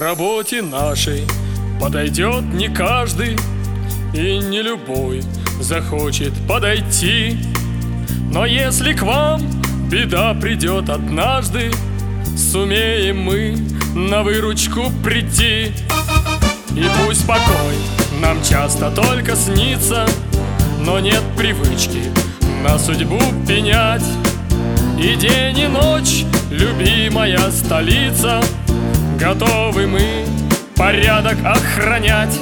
работе нашей подойдет не каждый, и не любой захочет подойти. Но если к вам беда придет однажды, сумеем мы на выручку прийти. И пусть покой нам часто только снится, но нет привычки на судьбу пенять. И день и ночь, любимая столица, готовы мы порядок охранять.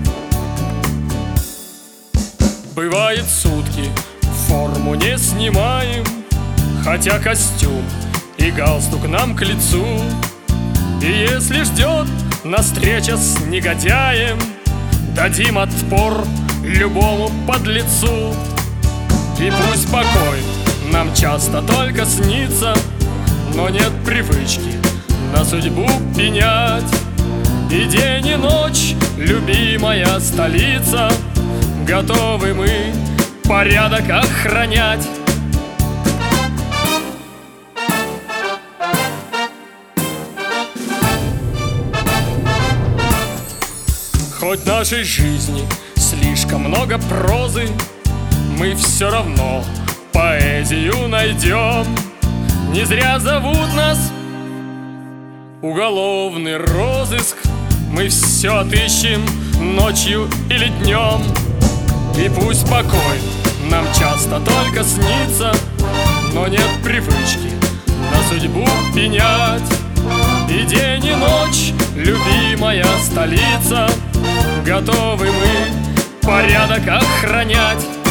Бывает сутки, форму не снимаем, хотя костюм и галстук нам к лицу. И если ждет нас встреча с негодяем, дадим отпор любому подлецу. И пусть покой нам часто только снится, но нет привычки на судьбу пенять. И день и ночь, любимая столица, готовы мы порядок охранять. Хоть в нашей жизни слишком много прозы, мы все равно поэзию найдем. Не зря зовут нас уголовный розыск, мы все отыщем ночью или днем. И пусть покой нам часто только снится, но нет привычки на судьбу пенять. И день и ночь, любимая столица, готовы мы порядок охранять.